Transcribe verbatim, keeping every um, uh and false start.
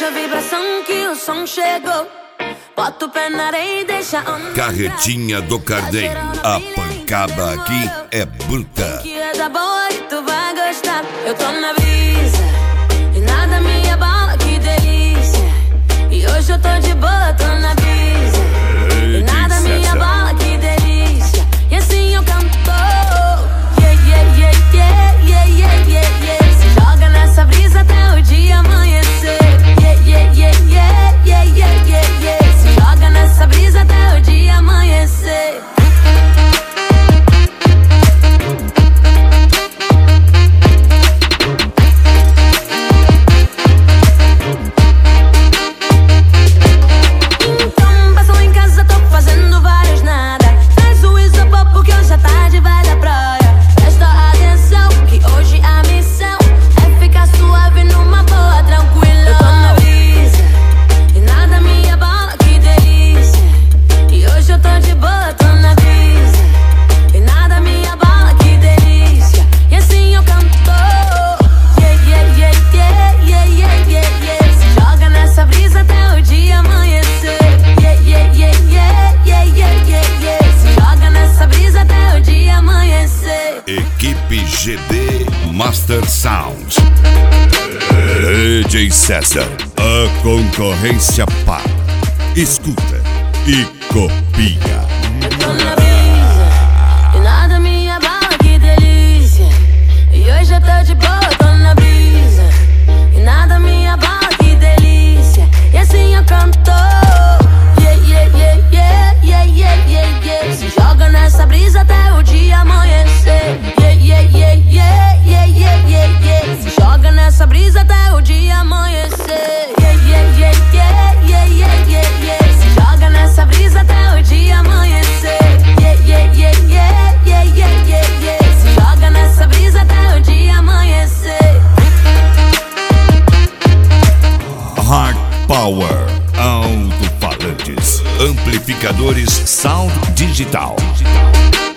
a vibração que o som chegou. Bota o pé na areia e deixa onda. Carretinha do Carden, a pancada aqui é bruta. Que é da boa e tu vai gostar. Eu tô na brisa e nada me abala, que delícia. E hoje eu tô de boa, tô na brisa e nada me abala, que delícia. E assim eu canto. Yeah, yeah, yeah, yeah, yeah, yeah, yeah, yeah. Se joga nessa brisa até o dia amanhecer. Yeah, yeah, yeah, yeah, yeah, yeah, yeah, yeah. Se joga nessa brisa até o dia amanhecer. Então passa lá em casa, tô fazendo vários nada. Traz o isopor porque hoje a tarde vai da praia. Presta atenção que hoje a missão é ficar suave numa boa, tranquila. Eu tô na brisa e nada me abala, que delícia. E hoje eu tô de boa, tô na brisa e nada me abala, que delícia. E assim eu canto. Yeah, yeah, yeah, yeah, yeah, yeah, yeah, yeah. Se joga nessa brisa até o dia amanhecer. Yeah, yeah, yeah, yeah, yeah, yeah, yeah, yeah. Se joga nessa brisa até o dia amanhecer. Equipe G D Master Sound. D J César, a concorrência para. Escuta e copia. Eu tô na brisa e nada me abala, que delícia. E hoje eu tô de boa, tô na brisa e nada me abala, que delícia. E assim eu canto. Yeah, yeah, yeah, yeah, yeah, yeah, yeah, yeah. Se joga nessa brisa até o dia amanhecer. Yeah, yeah, yeah, yeah, yeah, yeah, yeah, yeah. Se joga nessa brisa até o dia amanhecer. Yeah, yeah, yeah, yeah, yeah, yeah, yeah, yeah. Se joga nessa brisa até o dia amanhecer. Yeah, yeah, yeah, yeah, yeah, yeah, yeah, yeah. Se joga nessa brisa até o dia amanhecer. Hard Power, alto-falantes, amplificadores Sound Digital.